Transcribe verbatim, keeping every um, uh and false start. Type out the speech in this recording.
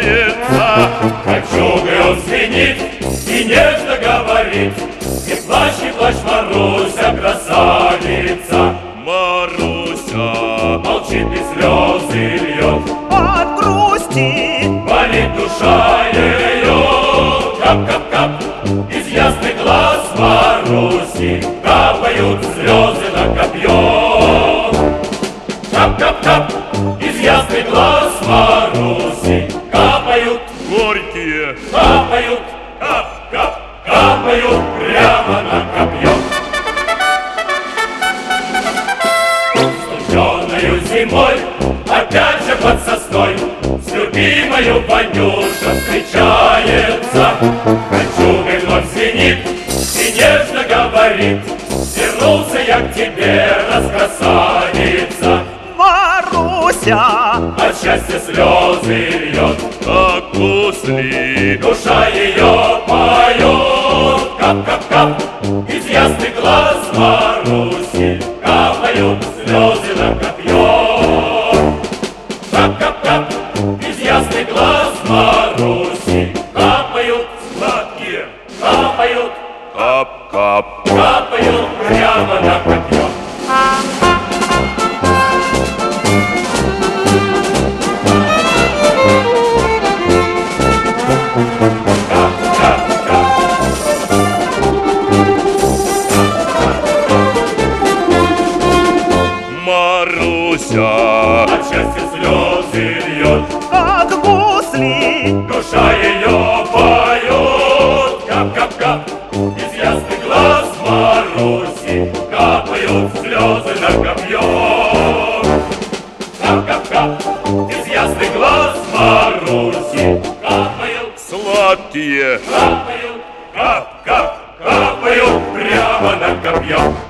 встречается. Кольчугой он звенит и нежно говорит: не плачь, не плачь, Маруся, красавица. Маруся Молчит и слезы льет, от грусти болит душа ее. Кап-кап-кап, из ясных глаз Маруси капают слезы на копье. Кап-кап-кап, из ясных глаз Маруси капают, горькие, капают, кап-кап, капают прямо на копье. Студеною зимой, опять же под сосной, с любимою Ванюша встречается. Кольчугой вновь звенит и нежно говорит: вернулся я к тебе, раскрасавица. Маруся, От счастья слезы льет, как гусли. душа ее поет. Кап-кап-кап, из ясных глаз Маруси капают слезы на копье. Кап-кап-кап, из ясных глаз Маруси капают сладкие, капают, Кап-кап, капают прямо на копье. Маруся От счастья слезы льет, как гусли душа ее поет. Кап-кап-кап, из ясных глаз Маруси капают слезы на копье. Кап-кап-кап, из ясных глаз Маруси капают, сладкие. капают, кап-кап, капают прямо на копье.